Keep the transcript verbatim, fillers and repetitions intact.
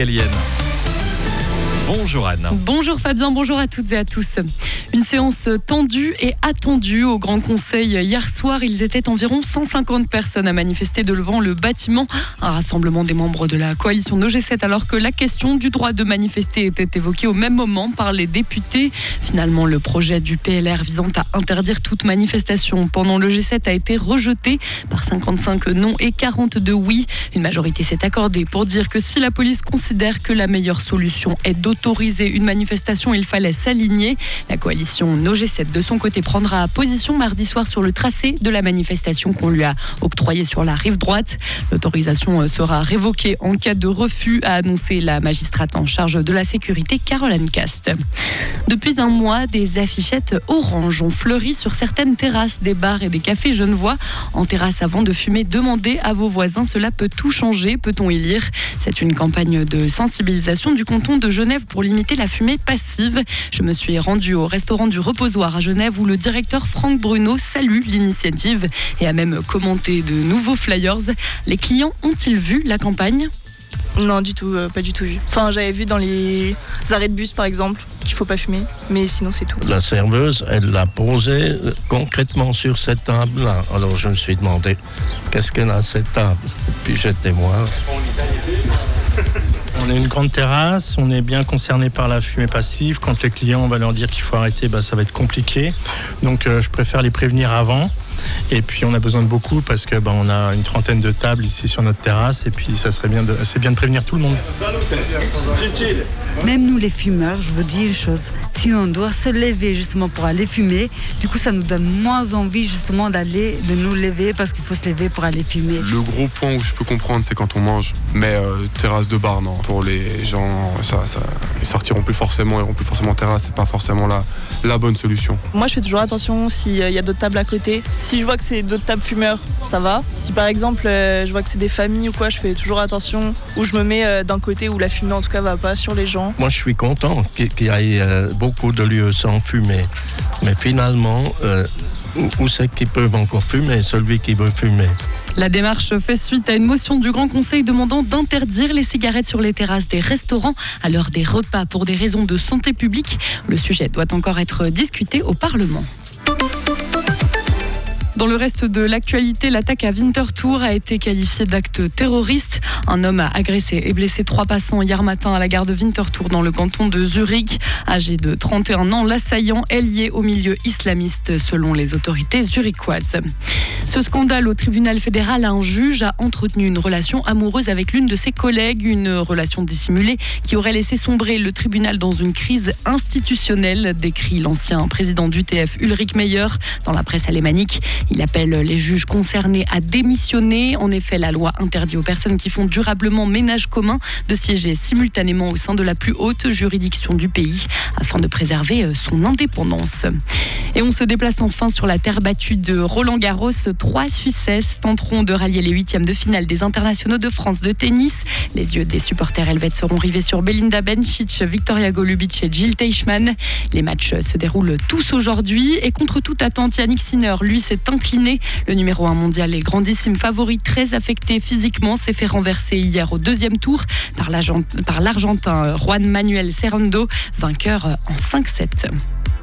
Eliane. Bonjour Anne. Bonjour Fabien, bonjour à toutes et à tous. Une séance tendue et attendue au Grand Conseil. Hier soir, ils étaient environ cent cinquante personnes à manifester devant le bâtiment. Un rassemblement des membres de la coalition de G sept alors que la question du droit de manifester était évoquée au même moment par les députés. Finalement, le projet du P L R visant à interdire toute manifestation pendant le G sept a été rejeté par cinquante-cinq non et quarante-deux oui. Une majorité s'est accordée pour dire que si la police considère que la meilleure solution est d'autoriser une manifestation, il fallait s'aligner. La coalition No G sept de son côté prendra position mardi soir sur le tracé de la manifestation qu'on lui a octroyé sur la rive droite. L'autorisation sera révoquée en cas de refus, a annoncé la magistrate en charge de la sécurité Caroline Cast. Depuis un mois, des affichettes oranges ont fleuri sur certaines terrasses des bars et des cafés genevois. En terrasse avant de fumer, demandez à vos voisins, cela peut tout changer, peut-on y lire. C'est une campagne de sensibilisation du canton de Genève pour limiter la fumée passive. Je me suis rendue au restaurant du Reposoir à Genève où le directeur Franck Bruno salue l'initiative et a même commenté de nouveaux flyers. Les clients ont-ils vu la campagne ? Non, du tout, euh, pas du tout vu. Enfin, j'avais vu dans les arrêts de bus, par exemple, qu'il faut pas fumer, mais sinon c'est tout. La serveuse, elle l'a posé concrètement sur cette table-là. Alors je me suis demandé, qu'est-ce qu'elle a à cette table ? Puis j'étais moi. On est une grande terrasse, on est bien concerné par la fumée passive. Quand les clients, on va leur dire qu'il faut arrêter, bah, ça va être compliqué. Donc euh, je préfère les prévenir avant. Et puis on a besoin de beaucoup parce que bah, on a une trentaine de tables ici sur notre terrasse. Et puis ça serait bien de, c'est bien de prévenir tout le monde. Même nous les fumeurs, je vous dis une chose, si on doit se lever justement pour aller fumer, du coup ça nous donne moins envie justement d'aller, de nous lever parce qu'il faut se lever pour aller fumer. Le gros point où je peux comprendre, c'est quand on mange, mais euh, terrasse de bar, non. Pour les gens, ça, ça, ils sortiront plus forcément, ils iront plus forcément terrasse, c'est pas forcément la, la bonne solution. Moi, je fais toujours attention s'il y a d'autres tables à côté. Si je vois que c'est d'autres tables fumeurs, ça va. Si par exemple, euh, je vois que c'est des familles ou quoi, je fais toujours attention où je me mets euh, d'un côté où la fumée en tout cas va pas sur les gens. Moi, je suis content qu'il y ait euh, beaucoup de lieux sans fumée. Mais finalement, euh, où, où c'est qu'ils peuvent encore fumer, celui qui veut fumer ? La démarche fait suite à une motion du Grand Conseil demandant d'interdire les cigarettes sur les terrasses des restaurants à l'heure des repas pour des raisons de santé publique. Le sujet doit encore être discuté au Parlement. Dans le reste de l'actualité, l'attaque à Winterthur a été qualifiée d'acte terroriste. Un homme a agressé et blessé trois passants hier matin à la gare de Winterthur dans le canton de Zurich. Âgé de trente et un ans, l'assaillant est lié au milieu islamiste selon les autorités zurichoises. Ce scandale au tribunal fédéral, un juge a entretenu une relation amoureuse avec l'une de ses collègues, une relation dissimulée qui aurait laissé sombrer le tribunal dans une crise institutionnelle, décrit l'ancien président d'U T F Ulrich Meyer dans la presse alémanique. Il appelle les juges concernés à démissionner. En effet, la loi interdit aux personnes qui font durablement ménage commun de siéger simultanément au sein de la plus haute juridiction du pays afin de préserver son indépendance. Et on se déplace enfin sur la terre battue de Roland-Garros. Trois Suissesses tenteront de rallier les huitièmes de finale des internationaux de France de tennis. Les yeux des supporters helvètes seront rivés sur Belinda Bencic, Victoria Golubic et Jill Teichmann. Les matchs se déroulent tous aujourd'hui et contre toute attente, Yannick Sinner, lui, s'est incliné. Le numéro un mondial et grandissime favori, très affecté physiquement, s'est fait renverser hier au deuxième tour par l'Argentin Juan Manuel Cerrando, vainqueur en cinq sept.